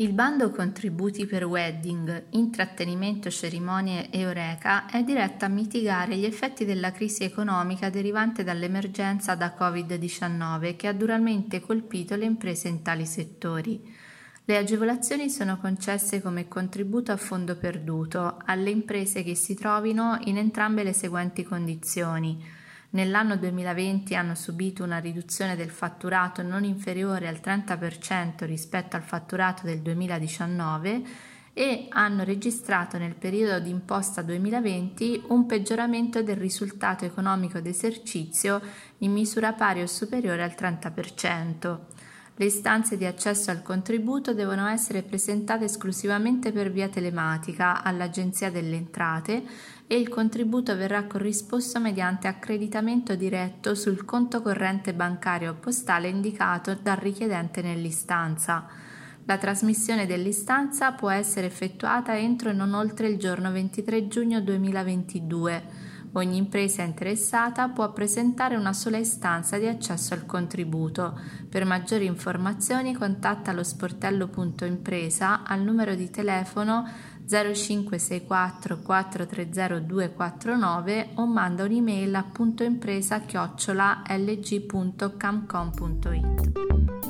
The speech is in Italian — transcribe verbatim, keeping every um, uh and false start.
Il bando contributi per wedding, intrattenimento, cerimonie e Eureka è diretto a mitigare gli effetti della crisi economica derivante dall'emergenza da covid diciannove che ha duramente colpito le imprese in tali settori. Le agevolazioni sono concesse come contributo a fondo perduto alle imprese che si trovino in entrambe le seguenti condizioni. Nell'anno duemilaventi hanno subito una riduzione del fatturato non inferiore al trenta per cento rispetto al fatturato del duemiladiciannove e hanno registrato nel periodo d'imposta duemilaventi un peggioramento del risultato economico d'esercizio in misura pari o superiore al trenta per cento. Le istanze di accesso al contributo devono essere presentate esclusivamente per via telematica all'Agenzia delle Entrate e il contributo verrà corrisposto mediante accreditamento diretto sul conto corrente bancario o postale indicato dal richiedente nell'istanza. La trasmissione dell'istanza può essere effettuata entro e non oltre il giorno ventitré giugno duemilaventidue. Ogni impresa interessata può presentare una sola istanza di accesso al contributo. Per maggiori informazioni contatta lo sportello punto impresa al numero di telefono zero cinque sei quattro quattro tre zero due quattro nove o manda un'email a puntoimpresa chiocciola l g punto camcom punto it.